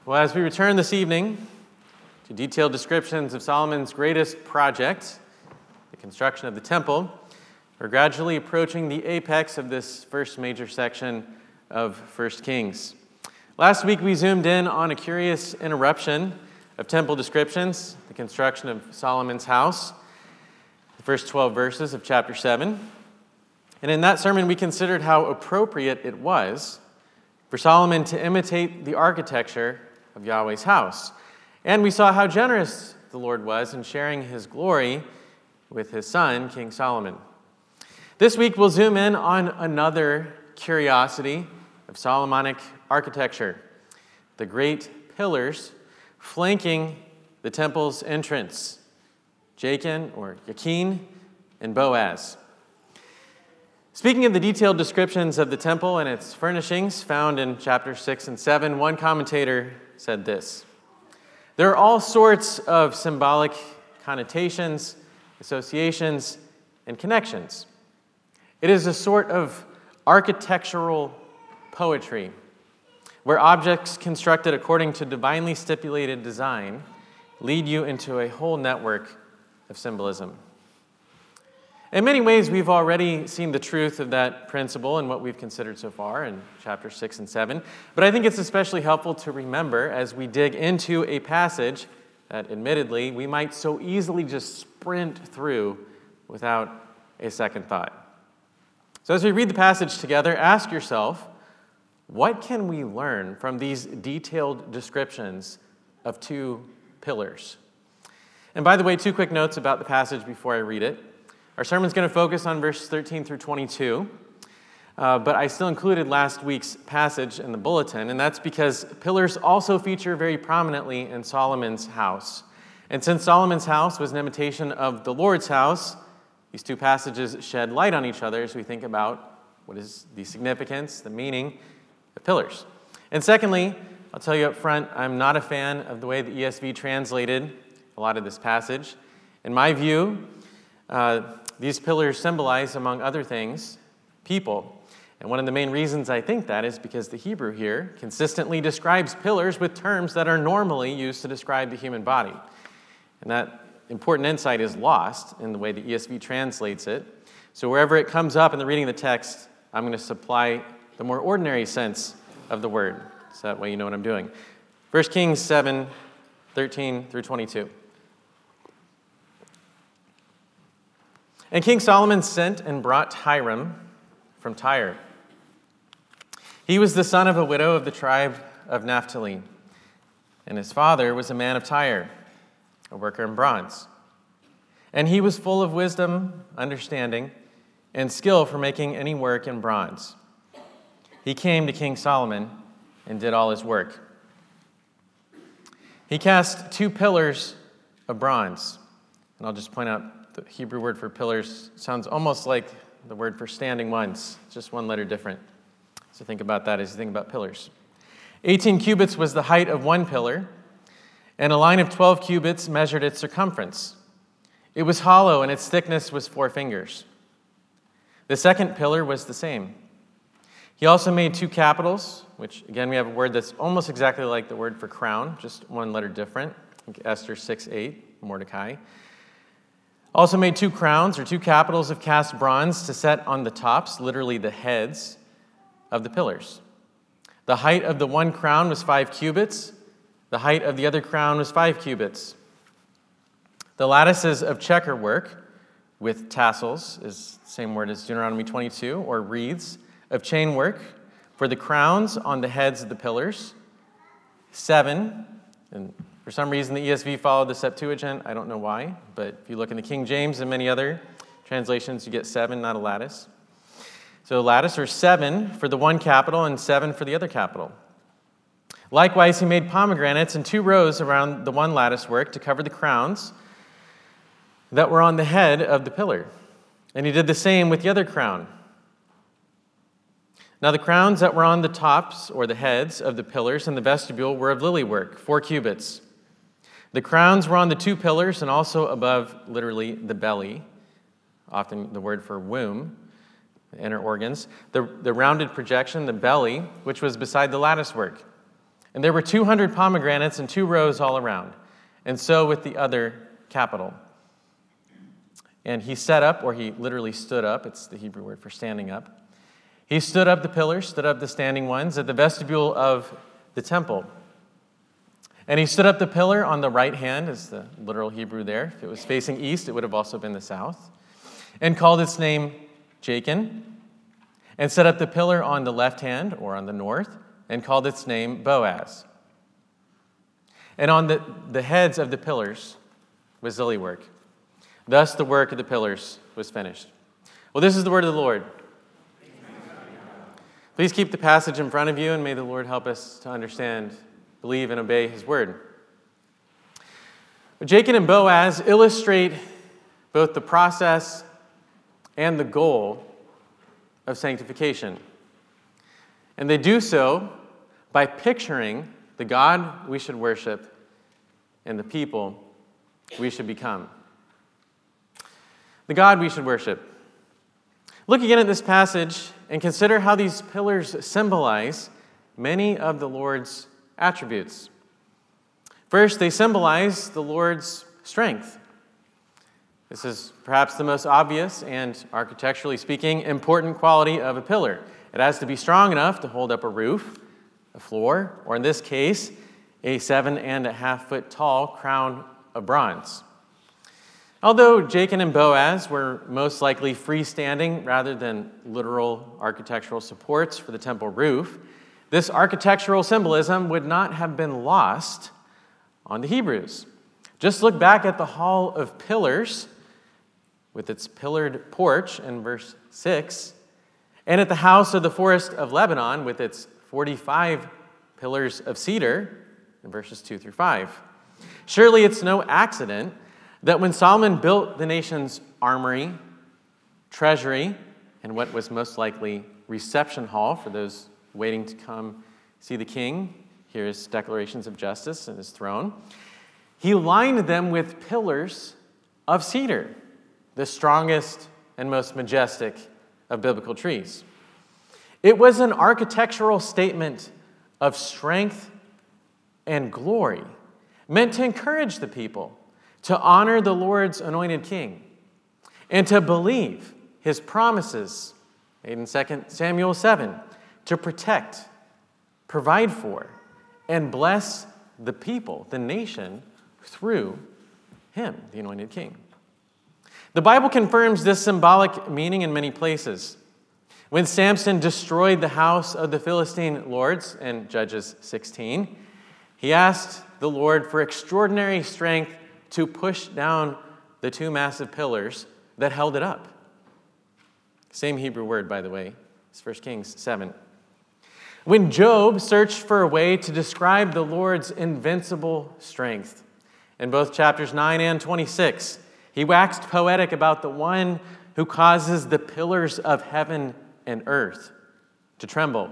Well, as we return this evening to detailed descriptions of Solomon's greatest project, the construction of the temple, we're gradually approaching the apex of this first major section of 1 Kings. Last week we zoomed in on a curious interruption of temple descriptions, the construction of Solomon's house, the first 12 verses of chapter 7. And in that sermon we considered how appropriate it was for Solomon to imitate the architecture of Yahweh's house. And we saw how generous the Lord was in sharing his glory with his son, King Solomon. This week we'll zoom in on another curiosity of Solomonic architecture, the great pillars flanking the temple's entrance, Jachin and Boaz. Speaking of the detailed descriptions of the temple and its furnishings found in chapters 6 and 7, one commentator said this: "There are all sorts of symbolic connotations, associations, and connections. It is a sort of architectural poetry, where objects constructed according to divinely stipulated design lead you into a whole network of symbolism." In many ways, we've already seen the truth of that principle in what we've considered so far in chapters 6 and 7, but I think it's especially helpful to remember as we dig into a passage that, admittedly, we might so easily just sprint through without a second thought. So as we read the passage together, ask yourself, what can we learn from these detailed descriptions of two pillars? And by the way, two quick notes about the passage before I read it. Our sermon's going to focus on verses 13 through 22, but I still included last week's passage in the bulletin, and that's because pillars also feature very prominently in Solomon's house. And since Solomon's house was an imitation of the Lord's house, these two passages shed light on each other as we think about what is the significance, the meaning of pillars. And secondly, I'll tell you up front, I'm not a fan of the way the ESV translated a lot of this passage. In my view, these pillars symbolize, among other things, people. And one of the main reasons I think that is because the Hebrew here consistently describes pillars with terms that are normally used to describe the human body. And that important insight is lost in the way the ESV translates it. So wherever it comes up in the reading of the text, I'm going to supply the more ordinary sense of the word. So that way you know what I'm doing. 1 Kings 7, 13 through 22. "And King Solomon sent and brought Hiram from Tyre. He was the son of a widow of the tribe of Naphtali, and his father was a man of Tyre, a worker in bronze. And he was full of wisdom, understanding, and skill for making any work in bronze. He came to King Solomon and did all his work. He cast 2 pillars of bronze." And I'll just point out, the Hebrew word for pillars sounds almost like the word for standing ones, just one letter different. So think about that as you think about pillars. 18 cubits was the height of one pillar, and a line of 12 cubits measured its circumference. It was hollow, and its thickness was 4 fingers. The second pillar was the same. He also made 2 capitals, which, again, we have a word that's almost exactly like the word for crown, just one letter different. Like Esther 6:8, Mordecai. Also made 2 crowns, or 2 capitals of cast bronze to set on the tops, literally the heads, of the pillars. The height of the one crown was 5 cubits. The height of the other crown was 5 cubits. The lattices of checker work, with tassels, is the same word as Deuteronomy 22, or wreaths, of chain work, for the crowns on the heads of the pillars. 7, and for some reason, the ESV followed the Septuagint. I don't know why, but if you look in the King James and many other translations, you get 7, not a lattice. So lattice, or 7 for the one capital and 7 for the other capital. Likewise, he made pomegranates in 2 rows around the one lattice work to cover the crowns that were on the head of the pillar. And he did the same with the other crown. Now the crowns that were on the tops, or the heads, of the pillars in the vestibule were of lily work, 4 cubits. The crowns were on the 2 pillars and also above, literally, the belly, often the word for womb, the inner organs. The rounded projection, the belly, which was beside the lattice work. And there were 200 pomegranates in 2 rows all around, and so with the other capital. And he set up, or he literally stood up, it's the Hebrew word for standing up. He stood up the pillars, stood up the standing ones at the vestibule of the temple. And he stood up the pillar on the right hand, is the literal Hebrew there. If it was facing east, it would have also been the south. And called its name Jachin. And set up the pillar on the left hand, or on the north, and called its name Boaz. And on the heads of the pillars was zilly work. Thus the work of the pillars was finished. Well, this is the word of the Lord. Please keep the passage in front of you, and may the Lord help us to understand, believe, and obey his word. Jachin and Boaz illustrate both the process and the goal of sanctification. And they do so by picturing the God we should worship and the people we should become. The God we should worship. Look again at this passage and consider how these pillars symbolize many of the Lord's attributes. First, they symbolize the Lord's strength. This is perhaps the most obvious and, architecturally speaking, important quality of a pillar. It has to be strong enough to hold up a roof, a floor, or in this case, a 7.5 foot tall crown of bronze. Although Jachin and Boaz were most likely freestanding rather than literal architectural supports for the temple roof, this architectural symbolism would not have been lost on the Hebrews. Just look back at the Hall of Pillars with its pillared porch in verse 6, and at the house of the Forest of Lebanon with its 45 pillars of cedar in verses 2 through 5. Surely it's no accident that when Solomon built the nation's armory, treasury, and what was most likely reception hall for those waiting to come see the king, hear his declarations of justice and his throne, he lined them with pillars of cedar, the strongest and most majestic of biblical trees. It was an architectural statement of strength and glory, meant to encourage the people to honor the Lord's anointed king and to believe his promises made in 2 Samuel 7 to protect, provide for, and bless the people, the nation, through him, the anointed king. The Bible confirms this symbolic meaning in many places. When Samson destroyed the house of the Philistine lords in Judges 16, he asked the Lord for extraordinary strength to push down the 2 massive pillars that held it up. Same Hebrew word, by the way. It's 1 Kings 7. When Job searched for a way to describe the Lord's invincible strength, in both chapters 9 and 26, he waxed poetic about the one who causes the pillars of heaven and earth to tremble.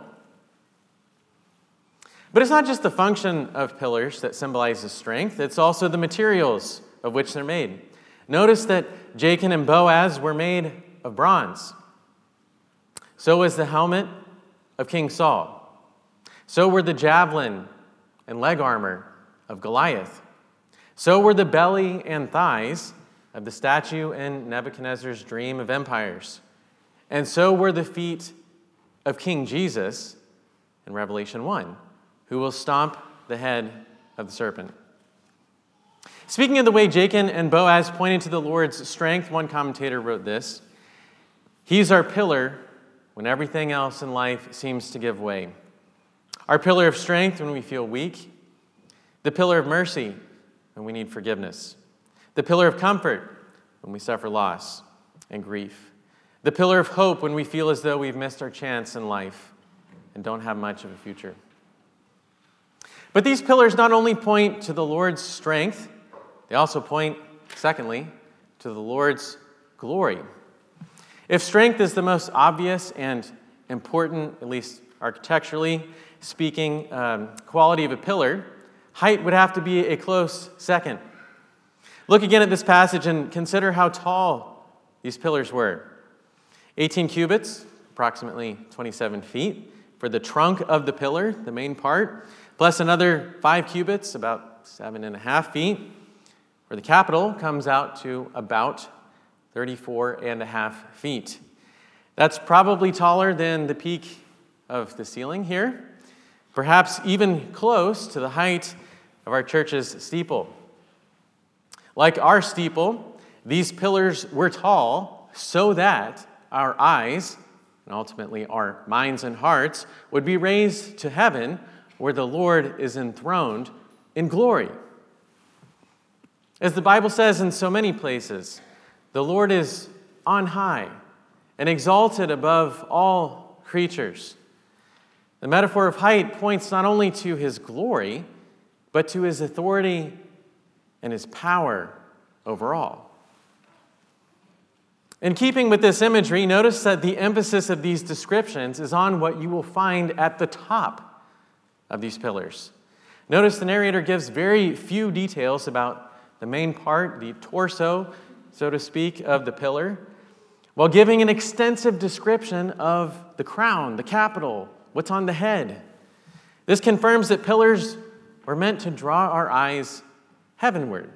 But it's not just the function of pillars that symbolizes strength, it's also the materials of which they're made. Notice that Jachin and Boaz were made of bronze. So was the helmet of King Saul. So were the javelin and leg armor of Goliath. So were the belly and thighs of the statue in Nebuchadnezzar's dream of empires. And so were the feet of King Jesus in Revelation 1, who will stomp the head of the serpent. Speaking of the way Jachin and Boaz pointed to the Lord's strength, one commentator wrote this: "He's our pillar when everything else in life seems to give way. Our pillar of strength when we feel weak. The pillar of mercy when we need forgiveness. The pillar of comfort when we suffer loss and grief. The pillar of hope when we feel as though we've missed our chance in life and don't have much of a future." But these pillars not only point to the Lord's strength, they also point, secondly, to the Lord's glory. If strength is the most obvious and important, at least architecturally speaking, quality of a pillar, height would have to be a close second. Look again at this passage and consider how tall these pillars were. 18 cubits, approximately 27 feet, for the trunk of the pillar, the main part, plus another 5 cubits, about 7.5 feet, where the capital comes out to about 34.5 feet. That's probably taller than the peak of the ceiling here, perhaps even close to the height of our church's steeple. Like our steeple, these pillars were tall so that our eyes, and ultimately our minds and hearts, would be raised to heaven where the Lord is enthroned in glory. As the Bible says in so many places, the Lord is on high and exalted above all creatures. The metaphor of height points not only to his glory, but to his authority and his power over all. In keeping with this imagery, notice that the emphasis of these descriptions is on what you will find at the top of these pillars. Notice the narrator gives very few details about the main part, the torso, so to speak, of the pillar, while giving an extensive description of the crown, the capital, what's on the head. This confirms that pillars were meant to draw our eyes heavenward.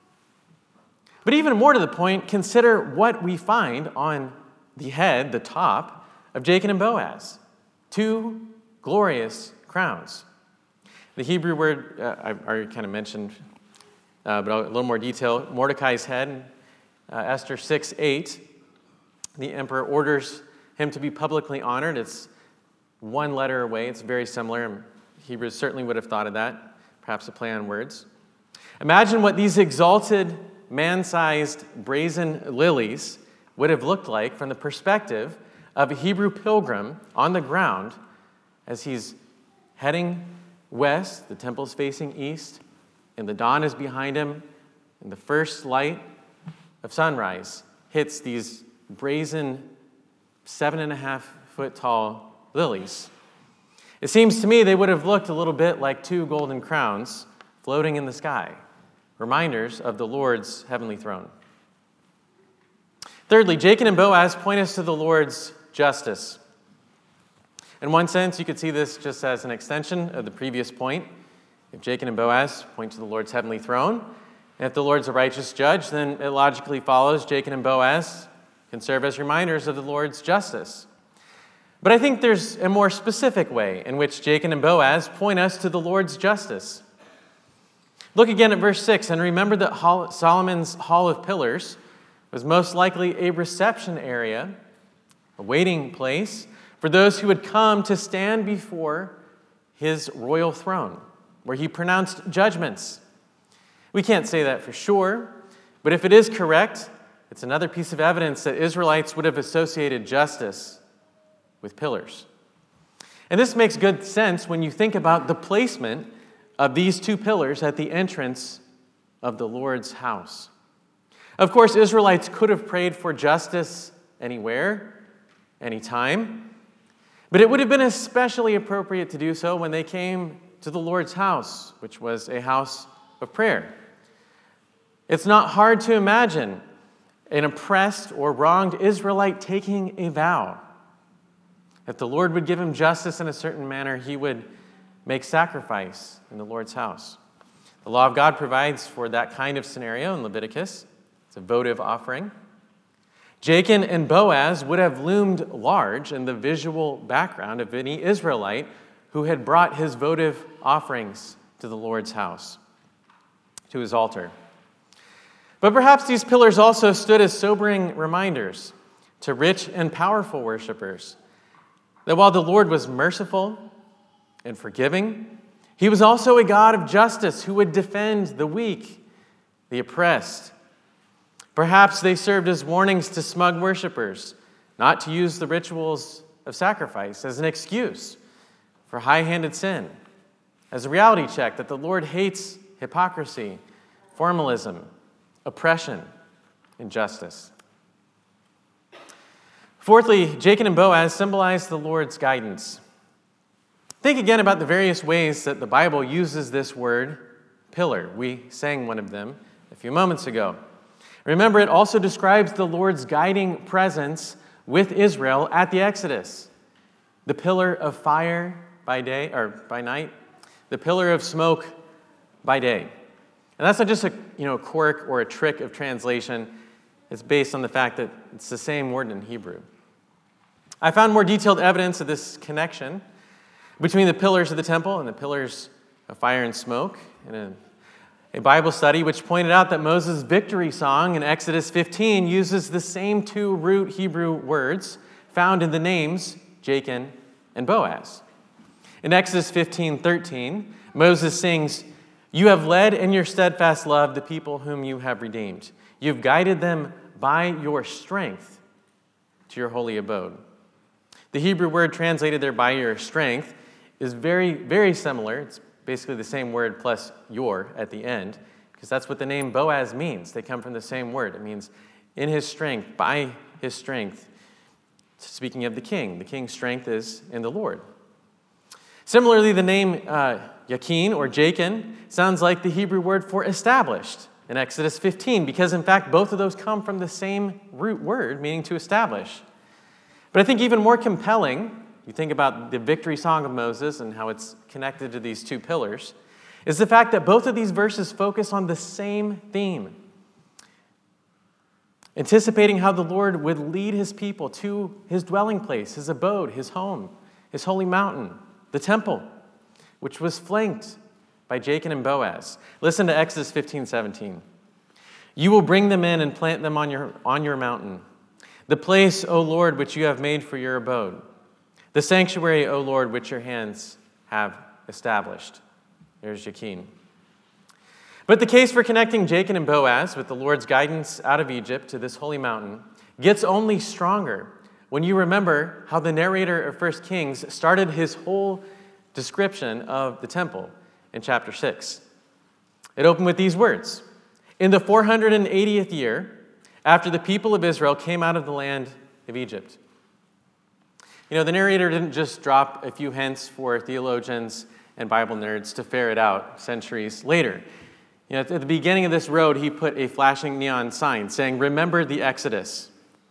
But even more to the point, consider what we find on the head, the top, of Jachin and Boaz. 2 glorious crowns. The Hebrew word, I already kind of mentioned, but a little more detail. Mordecai's head, Esther 6:8, the emperor orders him to be publicly honored. It's 1 letter away. It's very similar. Hebrews certainly would have thought of that, perhaps a play on words. Imagine what these exalted, man-sized brazen lilies would have looked like from the perspective of a Hebrew pilgrim on the ground as he's heading west, the temple's facing east, and the dawn is behind him, and the first light of sunrise hits these brazen 7.5-foot tall lilies. It seems to me they would have looked a little bit like 2 golden crowns floating in the sky, reminders of the Lord's heavenly throne. Thirdly, Jachin and Boaz point us to the Lord's justice. In one sense, you could see this just as an extension of the previous point. If Jachin and Boaz point to the Lord's heavenly throne, and if the Lord's a righteous judge, then it logically follows Jachin and Boaz can serve as reminders of the Lord's justice. But I think there's a more specific way in which Jachin and Boaz point us to the Lord's justice. Look again at verse 6, and remember that Solomon's Hall of Pillars was most likely a reception area, a waiting place for those who would come to stand before his royal throne, where he pronounced judgments. We can't say that for sure, but if it is correct, it's another piece of evidence that Israelites would have associated justice with pillars. And this makes good sense when you think about the placement of these 2 pillars at the entrance of the Lord's house. Of course, Israelites could have prayed for justice anywhere, anytime, but it would have been especially appropriate to do so when they came to the Lord's house, which was a house of prayer. It's not hard to imagine an oppressed or wronged Israelite taking a vow. If the Lord would give him justice in a certain manner, he would make sacrifice in the Lord's house. The law of God provides for that kind of scenario in Leviticus. It's a votive offering. Jachin and Boaz would have loomed large in the visual background of any Israelite who had brought his votive offerings to the Lord's house, to his altar. But perhaps these pillars also stood as sobering reminders to rich and powerful worshipers that while the Lord was merciful and forgiving, he was also a God of justice who would defend the weak, the oppressed. Perhaps they served as warnings to smug worshipers not to use the rituals of sacrifice as an excuse for high-handed sin, as a reality check that the Lord hates hypocrisy, formalism, oppression, injustice. Fourthly, Jachin and Boaz symbolize the Lord's guidance. Think again about the various ways that the Bible uses this word, pillar. We sang one of them a few moments ago. Remember, it also describes the Lord's guiding presence with Israel at the Exodus. The pillar of fire by day or by night, the pillar of smoke by day. And that's not just a quirk or a trick of translation. It's based on the fact that it's the same word in Hebrew. I found more detailed evidence of this connection between the pillars of the temple and the pillars of fire and smoke in a Bible study which pointed out that Moses' victory song in Exodus 15 uses the same two root Hebrew words found in the names Jachin and Boaz. In Exodus 15:13, Moses sings, "You have led in your steadfast love the people whom you have redeemed. You've guided them by your strength to your holy abode." The Hebrew word translated there by your strength is very, very similar. It's basically the same word plus your at the end, because that's what the name Boaz means. They come from the same word. It means in his strength, by his strength. Speaking of the king's strength is in the Lord. Similarly, the name Jachin or Jachin sounds like the Hebrew word for established in Exodus 15, because in fact both of those come from the same root word, meaning to establish. But I think even more compelling, you think about the victory song of Moses and how it's connected to these two pillars, is the fact that both of these verses focus on the same theme. Anticipating how the Lord would lead his people to his dwelling place, his abode, his home, his holy mountain, the temple, which was flanked by Jachin and Boaz. Listen to Exodus 15:17. "You will bring them in and plant them on your mountain, the place, O Lord, which you have made for your abode, the sanctuary, O Lord, which your hands have established." There's Jachin. But the case for connecting Jachin and Boaz with the Lord's guidance out of Egypt to this holy mountain gets only stronger when you remember how the narrator of 1 Kings started his whole description of the temple in chapter 6. It opened with these words: "In the 480th year, after the people of Israel came out of the land of Egypt." The narrator didn't just drop a few hints for theologians and Bible nerds to ferret out centuries later. At the beginning of this road, he put a flashing neon sign saying, "Remember the Exodus."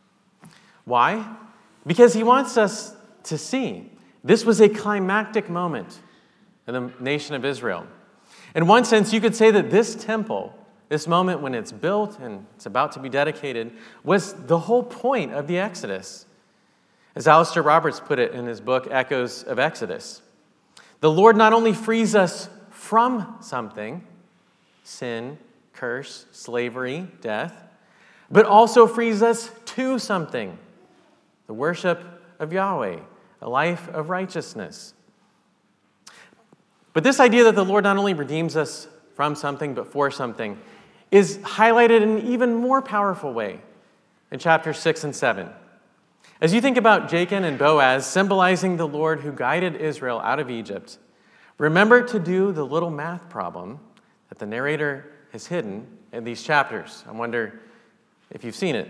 Why? Because he wants us to see this was a climactic moment in the nation of Israel. In one sense, you could say that this temple, this moment when it's built and it's about to be dedicated, was the whole point of the Exodus. As Alistair Roberts put it in his book, Echoes of Exodus, the Lord not only frees us from something, sin, curse, slavery, death, but also frees us to something, the worship of Yahweh, a life of righteousness. But this idea that the Lord not only redeems us from something but for something is highlighted in an even more powerful way in chapters 6 and 7. As you think about Jachin and Boaz symbolizing the Lord who guided Israel out of Egypt, remember to do the little math problem that the narrator has hidden in these chapters. I wonder if you've seen it.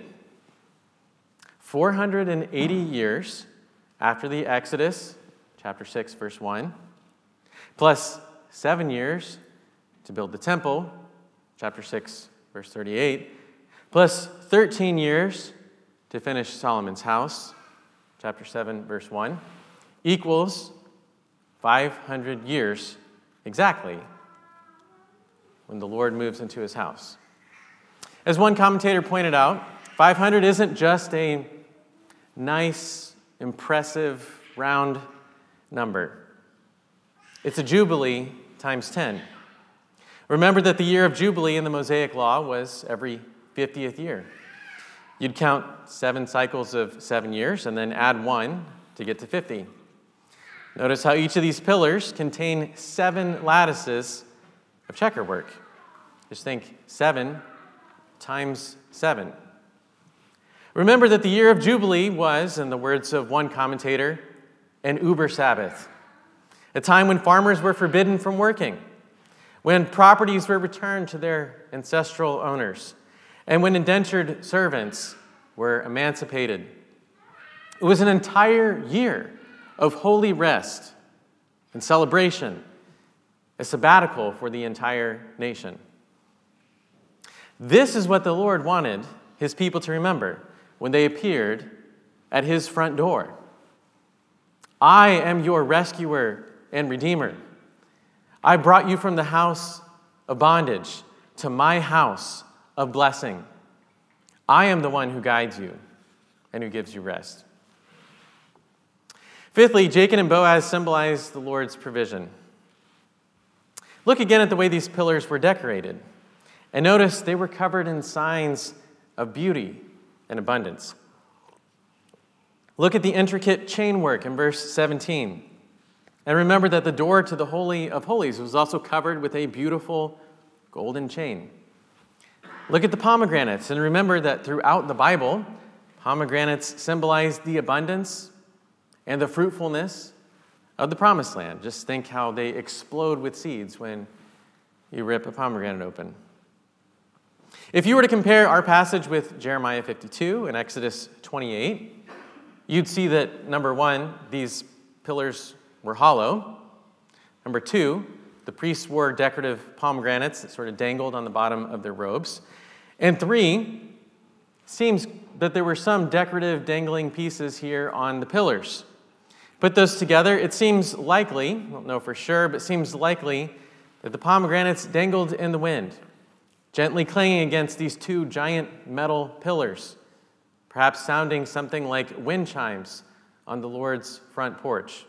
480 years after the Exodus, chapter 6, verse 1, plus 7 years to build the temple, chapter 6, verse 38, plus 13 years to finish Solomon's house, chapter 7, verse 1, equals 500 years exactly when the Lord moves into his house. As one commentator pointed out, 500 isn't just a nice, impressive, round number. It's a jubilee times 10. Remember that the year of Jubilee in the Mosaic Law was every 50th year. You'd count 7 cycles of 7 years and then add 1 to get to 50. Notice how each of these pillars contain 7 lattices of checkerwork. Just think 7 times 7. Remember that the year of Jubilee was, in the words of one commentator, an Uber Sabbath, a time when farmers were forbidden from working, when properties were returned to their ancestral owners, and when indentured servants were emancipated. It was an entire year of holy rest and celebration, a sabbatical for the entire nation. This is what the Lord wanted his people to remember when they appeared at his front door. I am your rescuer and redeemer. I brought you from the house of bondage to my house of blessing. I am the one who guides you and who gives you rest. Fifthly, Jachin and Boaz symbolize the Lord's provision. Look again at the way these pillars were decorated, and notice they were covered in signs of beauty and abundance. Look at the intricate chain work in verse 17. And remember that the door to the Holy of Holies was also covered with a beautiful golden chain. Look at the pomegranates, and remember that throughout the Bible, pomegranates symbolize the abundance and the fruitfulness of the promised land. Just think how they explode with seeds when you rip a pomegranate open. If you were to compare our passage with Jeremiah 52 and Exodus 28, you'd see that, number one, these pillars were hollow. Number two, the priests wore decorative pomegranates that sort of dangled on the bottom of their robes. And three, it seems that there were some decorative dangling pieces here on the pillars. Put those together, it seems likely, I don't know for sure, but it seems likely that the pomegranates dangled in the wind, gently clanging against these two giant metal pillars, perhaps sounding something like wind chimes on the Lord's front porch.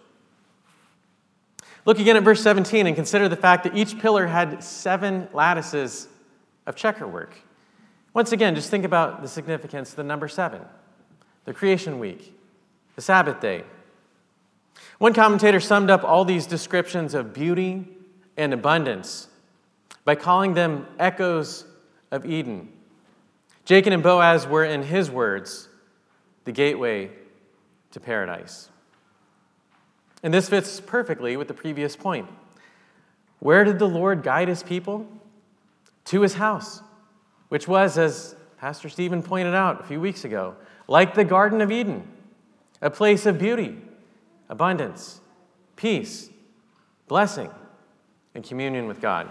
Look again at verse 17 and consider the fact that each pillar had 7 lattices of checkerwork. Once again, just think about the significance of the number 7, the creation week, the Sabbath day. One commentator summed up all these descriptions of beauty and abundance by calling them echoes of Eden. Jachin and Boaz were, in his words, the gateway to paradise. And this fits perfectly with the previous point. Where did the Lord guide his people? To his house, which was, as Pastor Stephen pointed out a few weeks ago, like the Garden of Eden, a place of beauty, abundance, peace, blessing, and communion with God.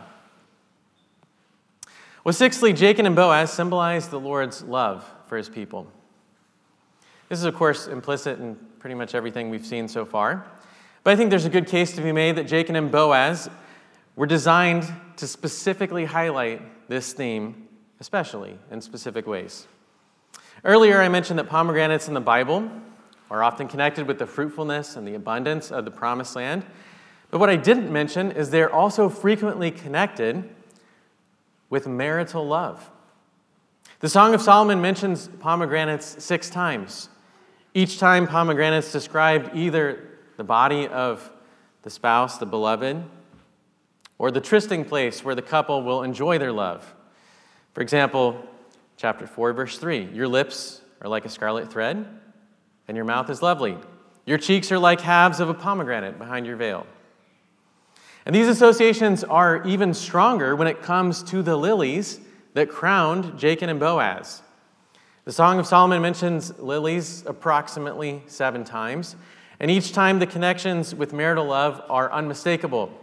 Well, sixthly, Jachin and Boaz symbolize the Lord's love for his people. This is, of course, implicit in pretty much everything we've seen so far. But I think there's a good case to be made that Jachin and Boaz were designed to specifically highlight this theme, especially in specific ways. Earlier, I mentioned that pomegranates in the Bible are often connected with the fruitfulness and the abundance of the promised land. But what I didn't mention is they're also frequently connected with marital love. The Song of Solomon mentions pomegranates 6 times. Each time, pomegranates described either the body of the spouse, the beloved, or the trysting place where the couple will enjoy their love. For example, chapter 4, verse 3, your lips are like a scarlet thread, and your mouth is lovely. Your cheeks are like halves of a pomegranate behind your veil. And these associations are even stronger when it comes to the lilies that crowned Jachin and Boaz. The Song of Solomon mentions lilies approximately 7 times, and each time the connections with marital love are unmistakable.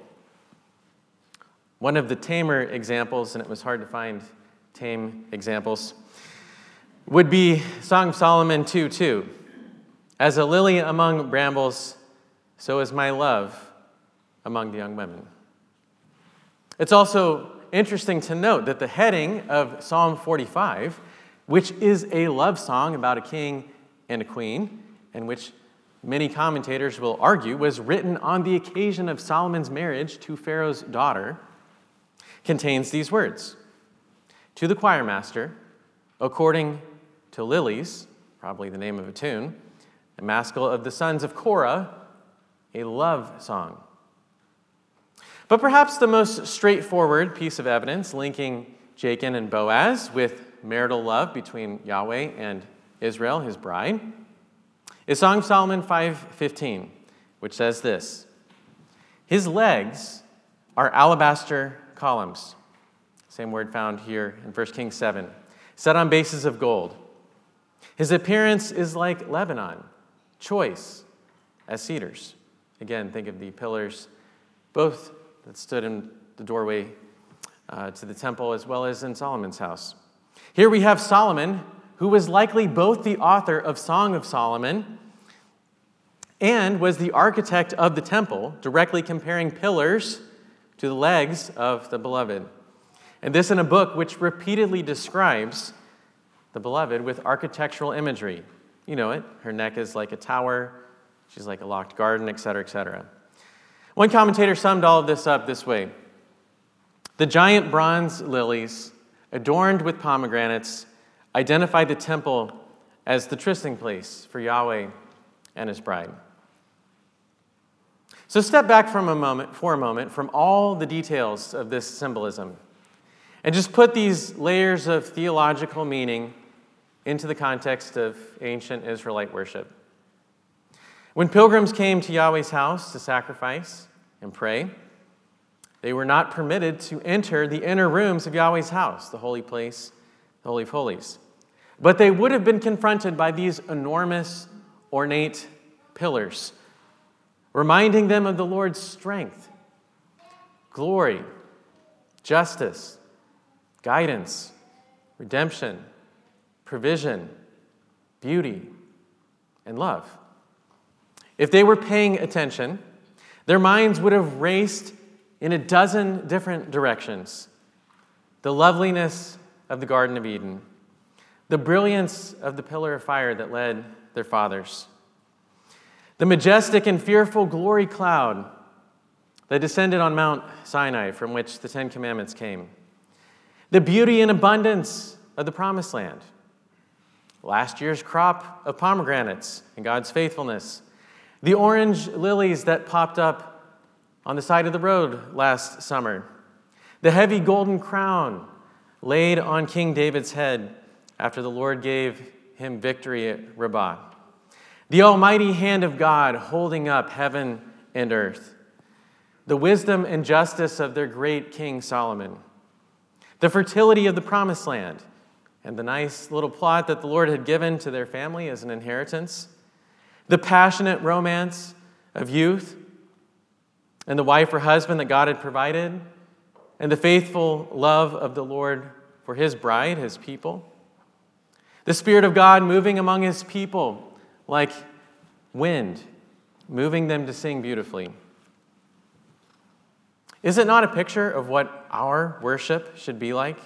One of the tamer examples, and it was hard to find tame examples, would be Song of Solomon 2:2. As a lily among brambles, so is my love among the young women. It's also interesting to note that the heading of Psalm 45, which is a love song about a king and a queen, and which many commentators will argue was written on the occasion of Solomon's marriage to Pharaoh's daughter, contains these words: to the choir master, according to lilies, probably the name of a tune, the maskil of the sons of Korah, a love song. But perhaps the most straightforward piece of evidence linking Jachin and Boaz with marital love between Yahweh and Israel, his bride, is Song of Solomon 5:15, which says this: his legs are alabaster columns, same word found here in 1 Kings 7, set on bases of gold. His appearance is like Lebanon, choice as cedars. Again, think of the pillars, both that stood in the doorway to the temple as well as in Solomon's house. Here we have Solomon, who was likely both the author of Song of Solomon and was the architect of the temple, directly comparing pillars to the legs of the beloved. And this in a book which repeatedly describes the beloved with architectural imagery. You know it. Her neck is like a tower. She's like a locked garden, etc., etc. One commentator summed all of this up this way. The giant bronze lilies, adorned with pomegranates, identify the temple as the trysting place for Yahweh and his bride. So step back for a moment from all the details of this symbolism and just put these layers of theological meaning into the context of ancient Israelite worship. When pilgrims came to Yahweh's house to sacrifice and pray, they were not permitted to enter the inner rooms of Yahweh's house, the holy place, the Holy of Holies. But they would have been confronted by these enormous, ornate pillars, reminding them of the Lord's strength, glory, justice, guidance, redemption, provision, beauty, and love. If they were paying attention, their minds would have raced in a dozen different directions. The loveliness of the Garden of Eden, the brilliance of the pillar of fire that led their fathers, the majestic and fearful glory cloud that descended on Mount Sinai from which the Ten Commandments came, the beauty and abundance of the Promised Land, last year's crop of pomegranates and God's faithfulness, the orange lilies that popped up on the side of the road last summer, the heavy golden crown laid on King David's head after the Lord gave him victory at Rabbah, the almighty hand of God holding up heaven and earth, the wisdom and justice of their great King Solomon, the fertility of the Promised Land, and the nice little plot that the Lord had given to their family as an inheritance, the passionate romance of youth, and the wife or husband that God had provided, and the faithful love of the Lord for his bride, his people. The Spirit of God moving among his people like wind, moving them to sing beautifully. Is it not a picture of what our worship should be like?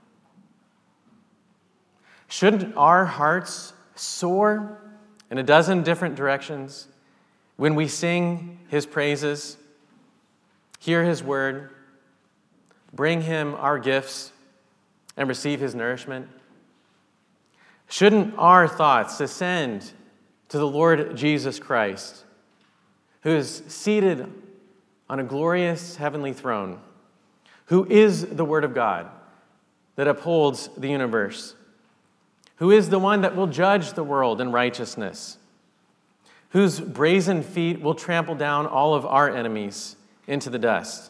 Shouldn't our hearts soar in a dozen different directions when we sing his praises, hear his word, bring him our gifts, and receive his nourishment? Shouldn't our thoughts ascend to the Lord Jesus Christ, who is seated on a glorious heavenly throne, who is the Word of God that upholds the universe, who is the one that will judge the world in righteousness, whose brazen feet will trample down all of our enemies into the dust?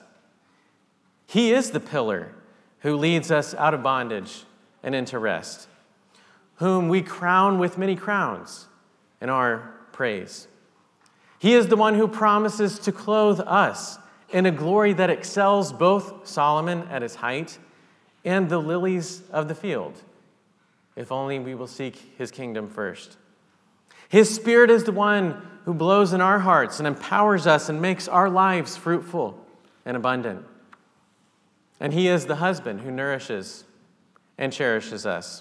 He is the pillar who leads us out of bondage and into rest, whom we crown with many crowns in our praise. He is the one who promises to clothe us in a glory that excels both Solomon at his height and the lilies of the field, if only we will seek his kingdom first. His Spirit is the one who blows in our hearts and empowers us and makes our lives fruitful and abundant. And he is the husband who nourishes and cherishes us.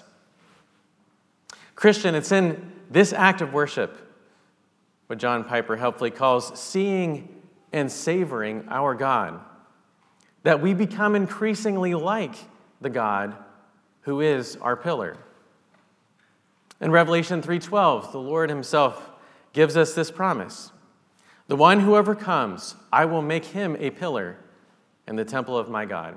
Christian, it's in this act of worship, what John Piper helpfully calls seeing and savoring our God, that we become increasingly like the God who is our pillar. In Revelation 3:12, the Lord himself gives us this promise: the one who overcomes, I will make him a pillar in the temple of my God.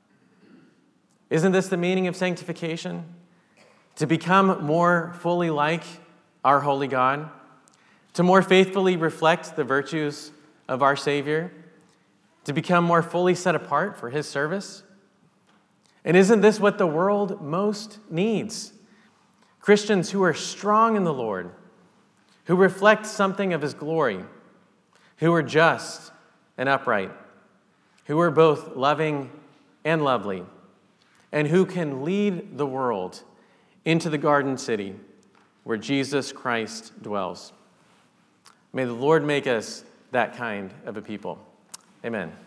Isn't this the meaning of sanctification? To become more fully like our holy God, to more faithfully reflect the virtues of our Savior, to become more fully set apart for his service? And isn't this what the world most needs? Christians who are strong in the Lord, who reflect something of his glory, who are just and upright, who are both loving and lovely, and who can lead the world into the garden city where Jesus Christ dwells. May the Lord make us that kind of a people. Amen.